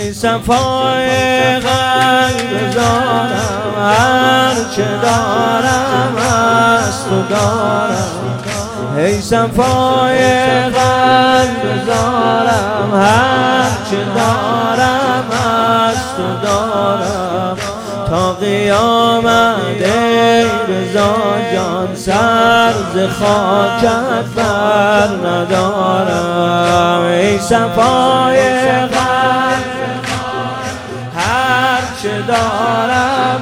ای صفای قلب زارم، هرچه دارم از تو دارم. ای صفای قلب زارم، هرچه دارم از تو دارم. تا قیامت ای رضا جان، سر ز خاکت بر ندارم. ای صفای قلب هرچه دارم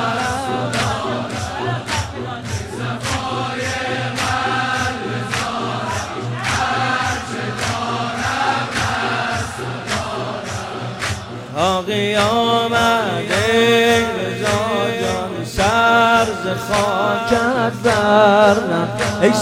تا قیامت ای رضا جان، سر ز خاکت بر ندارم. ای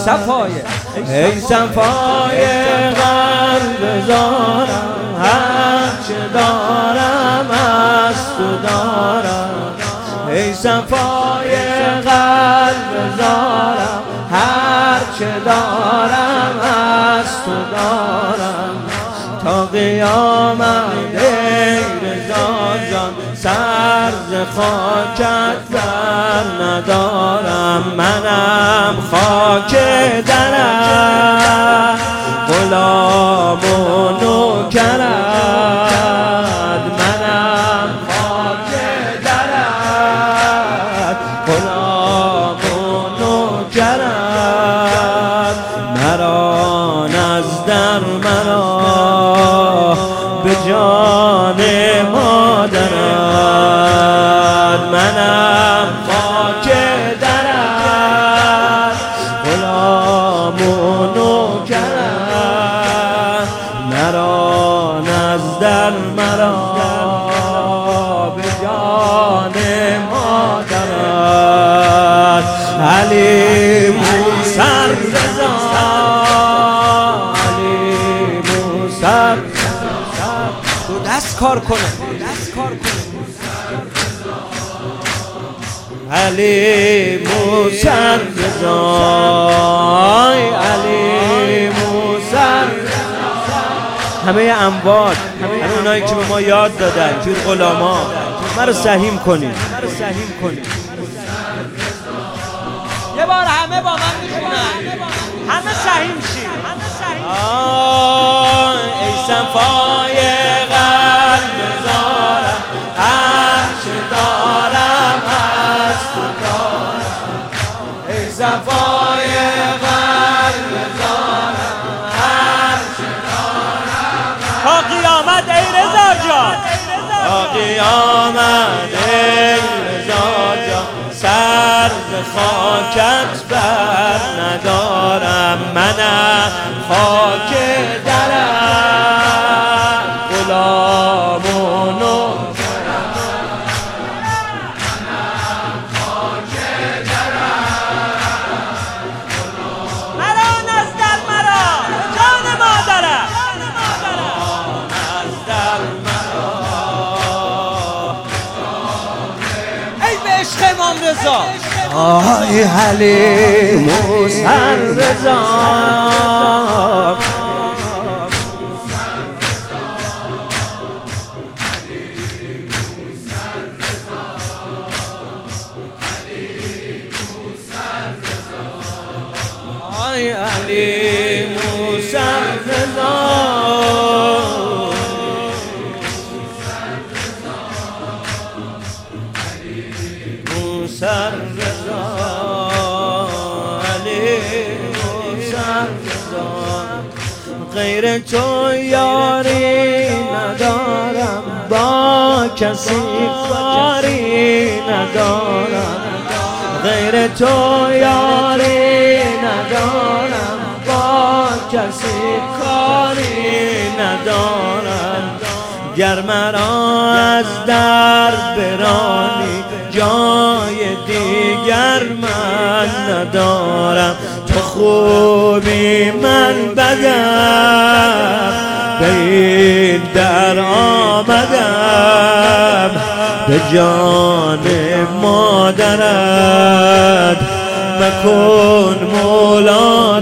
صفای قلب زارم، هرچه دارم از تو دارم. ای صفای قلب زارم، هرچه دارم از تو دارم. تا قیامت ای رضا جان، سر ز خاکت بر ندارم. منم خاک درت، غلام و نوکرت. منم خاک درت، غلام و نوکرت. مرا نزدر مرا به جان مادرت. منم خاک درت، غلام و نوکرت. مرا نزدر مرا به جان مادرت. علی موسر رضا، علی موسر دو دست کار کنه، علی موسر رضا، علی موسر. همه اموات، همه اونایی که به ما یاد دادن، پیر غلاما، ما رو سهیم کنید. یه بار همه با من میخونن، همه سهیم شید. ای صفای قلب زارم، هرچه دارم از تو دارم. ای صفای قلب زارم، هرچه دارم. تا قیامت ای رضا جان، تا قیامت ای رضا جان، سر ز خاکت بر ندارم. منم خاک درت، غلام و نوکرت. مرا نزدر مرا جان مادرت. نزدر مرا ای به عشق امام رضا. آی علی موسر رضا، آی علی موسر رضا. موسر رضا، علی موسر رضا. غیر تو یاری ندارم، با کسی کاری ندارم. غیر تو یاری ندارم، با کسی کاری ندارم. گر مرا از در برانی، جای دیگر من ندارم. تو خوبی من بدم، به این در آمدم. به جان مادرت مکن مولا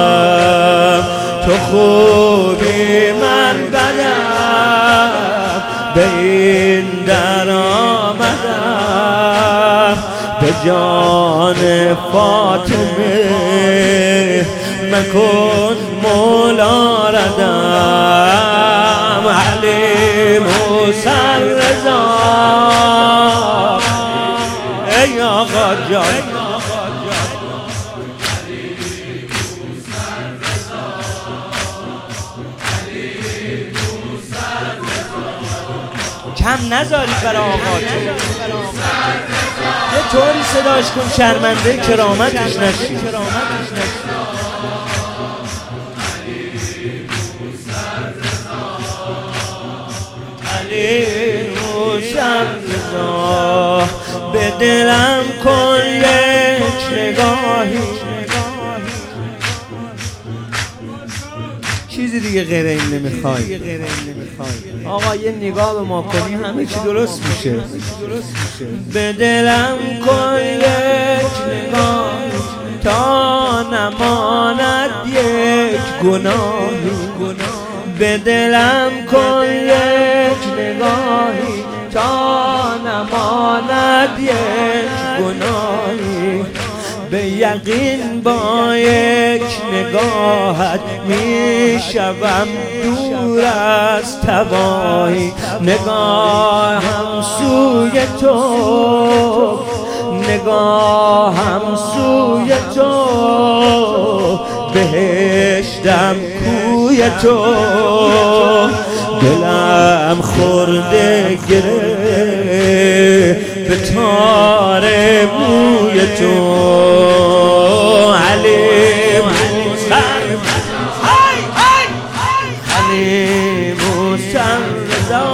ردم. تو خوبی من بدم، به این در آمدم به جان فاطمه مکن مولا ردم علی موسی رضا ای آقا جان کم نذاری برای آقا تو یه طوری صداش کن شرمنده کرامتش نشی علی موسی رضا به دلم کن یک نگاهی چیزی دیگه غیر این نمیخوای آقا یه نگاه به ما کنی همه چی درست میشه به دلم کن یک نگاه تا نماند یک گناهی به دلم کن یک نگاهی تا نماند یک گناهی به یقین با یک نگاهت میشوم دور از تباهی نگاهم سوی تو نگاهم سوی تو بهشتم کوی تو دلم خورده گره به تار موی تو علی موسی علی موسی رضا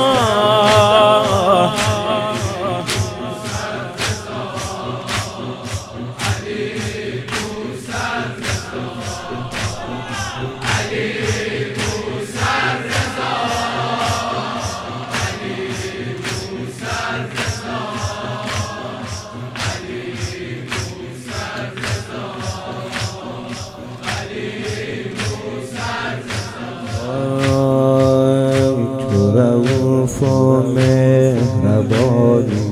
رؤوف و مهربانی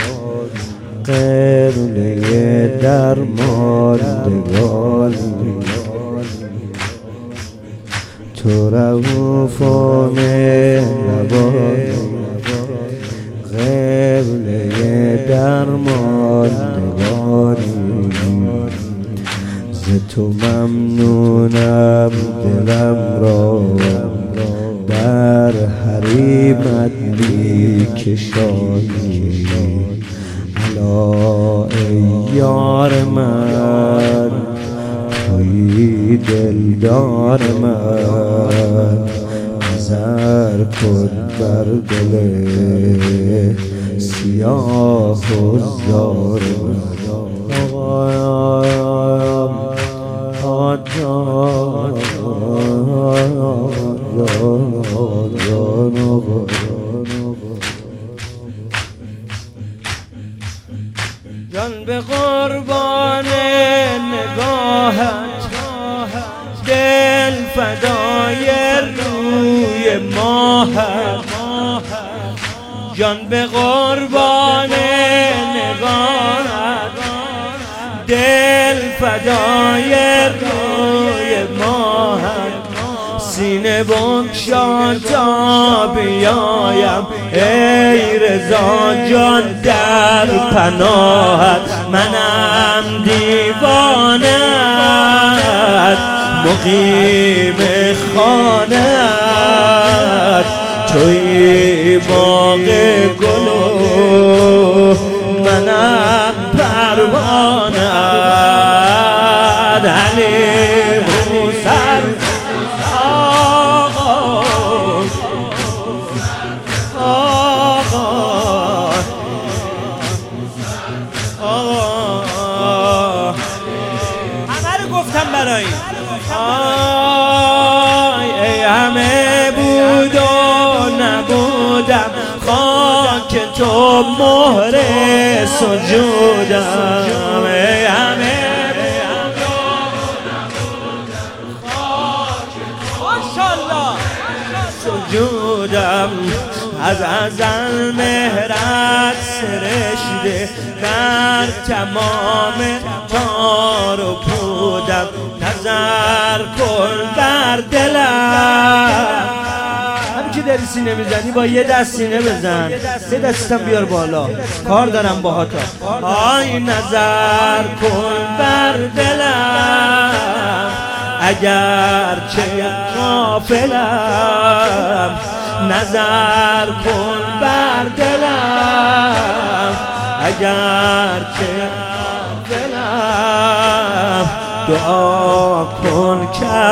قبله درماندگانی تو رؤوف و مهربانی قبله درماندگانی ز تو ممنونم دلم را در حریمت میکشانی الا ای یار من تویی دلدار من نظر کن بر دل سیاه و زار جان به قربان نگاهت دل فدای روی ماهت جان به قربان نگاهت دل فدای روی ماهت سینه بگشا تا بیایم ای رضا جان در پناهت منم دیوانت مقیم خانت توی باغ گل منم پروانت علی موسی گفتم برای ای همه بود و نبودم خاک تو مهر سجودم ای همه بود و نبودم خاک تو ماشاءالله سجودم از ازل مهرت سرشته در تمام تار و پودم، نظر کن بر دلم. همین که داری سینه میزنی با یه دست سینه بزن، یه دستم بیار بالا، کار دارم با هاتا. آی نظر کن بر دلم، اگر چه غافلم، نظر کن بر دلم، اگر چه غافلم. دعا کن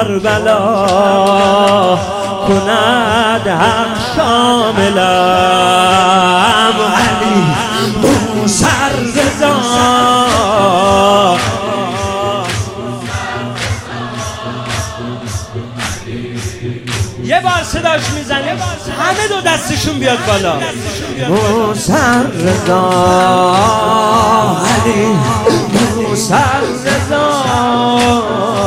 کربلا کند حق شاملم. علی موسی رضا یه بار صداش میزنه همه دو دستشون بیاد بالا. موسی رضا علی موسی رضا